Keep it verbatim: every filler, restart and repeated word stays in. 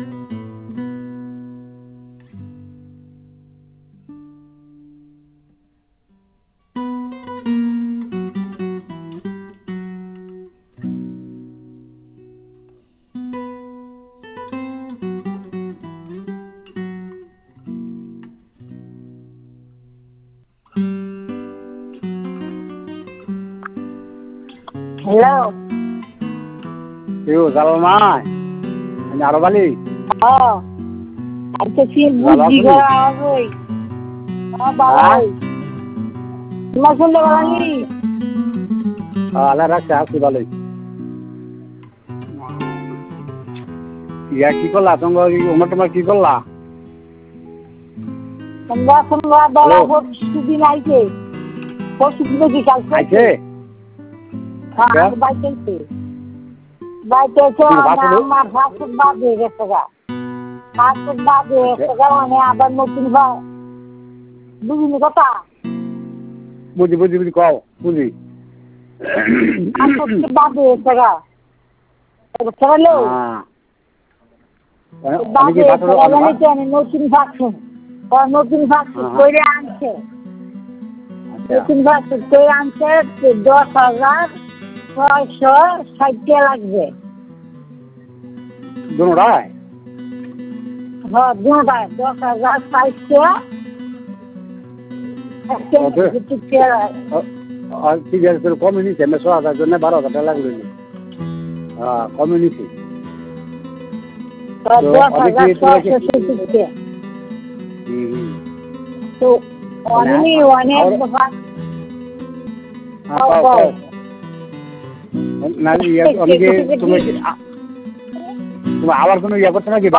hello কেউ জাল নাই আরো বালি হ্যাঁ আচ্ছা কি বুঝি গো ওই হ্যাঁ বাবা তোমার শুনতে পারি আল্লাহ রাখছে আসি ভালোই ইয়া কি করলা তোমরা ওমর তোমার কি করলা তোমরা তোমরা বলা সুদিন আইছে পরশু দিনে কি কালকে আইছে হ্যাঁ বাইতে বাইতে তো আমার ফাস্ট বাদ হয়ে গেছে গা ফাস্ট বাদ হয়ে গেছে গা মানে আবার নতুন ভাই বুঝিনি কথা বুঝি বুঝি বুঝি কও বুঝি ফাস্ট বাদ হয়ে গেছে গা চলো বাদ হয়ে গেছে গা মানে কি নতুন ফাস্ট নতুন ফাস্ট করে আনছে নতুন ফাস্ট করে আনছে দশ হাজার ছয়শো ষাট টাকা লাগবে দুটায় হ্যাঁ দুটায় দশ হাজার ষাটশো ঠিক আছে কমে নিচ্ছে আমি ছ হাজার জন্য বারো হাজার টাকা লাগলো হ্যাঁ কমে নিচ্ছি দশ হাজার ছয়শো সত্তর টাকা তো অনেক অনেক না তুমি তুমি আবার কোনো ইয়ে করছো নাকি